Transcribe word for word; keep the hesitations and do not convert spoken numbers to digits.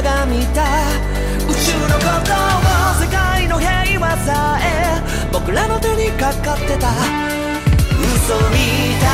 が見た宇宙のことを世界の平和さえ僕らの手にかかってた嘘みたい